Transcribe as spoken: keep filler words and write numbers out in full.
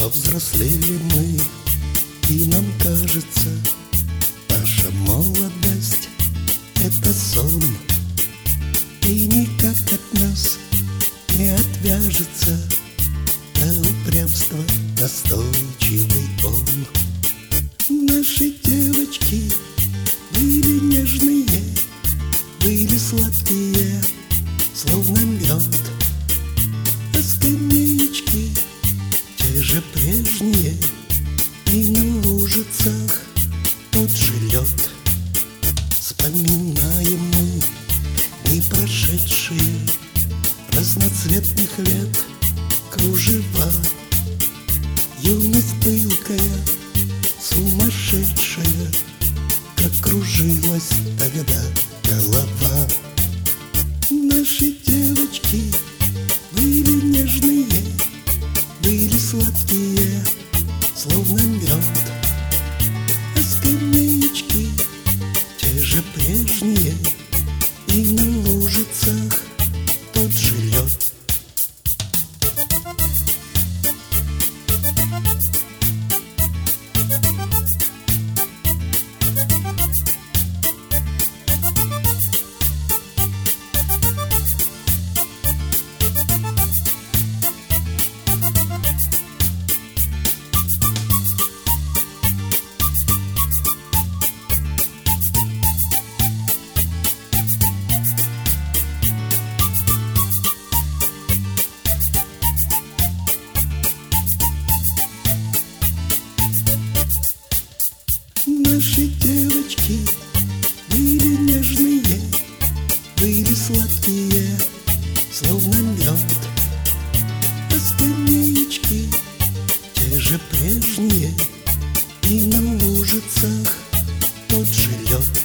Повзрослели мы, и нам кажется, наша молодость — это сон, и никак от нас не отвяжется до упрямства настойчивый он. Наши девочки были нежные, были сладкие, словно мед, а скамеечки те же прежние, и на лужицах тот же лед. Вспоминаем мы дни прошедшие, разноцветных лет кружева. Юность пылкая, сумасшедшая, как кружилась тогда голова. Наши девочки были нежные, были сладкие, словно мед, а скамеечки те же прежние, и на лужицах тот же лед. Наши девочки были нежные, были сладкие, словно мед, а скамеечки те же прежние, и на лужицах тот же лед.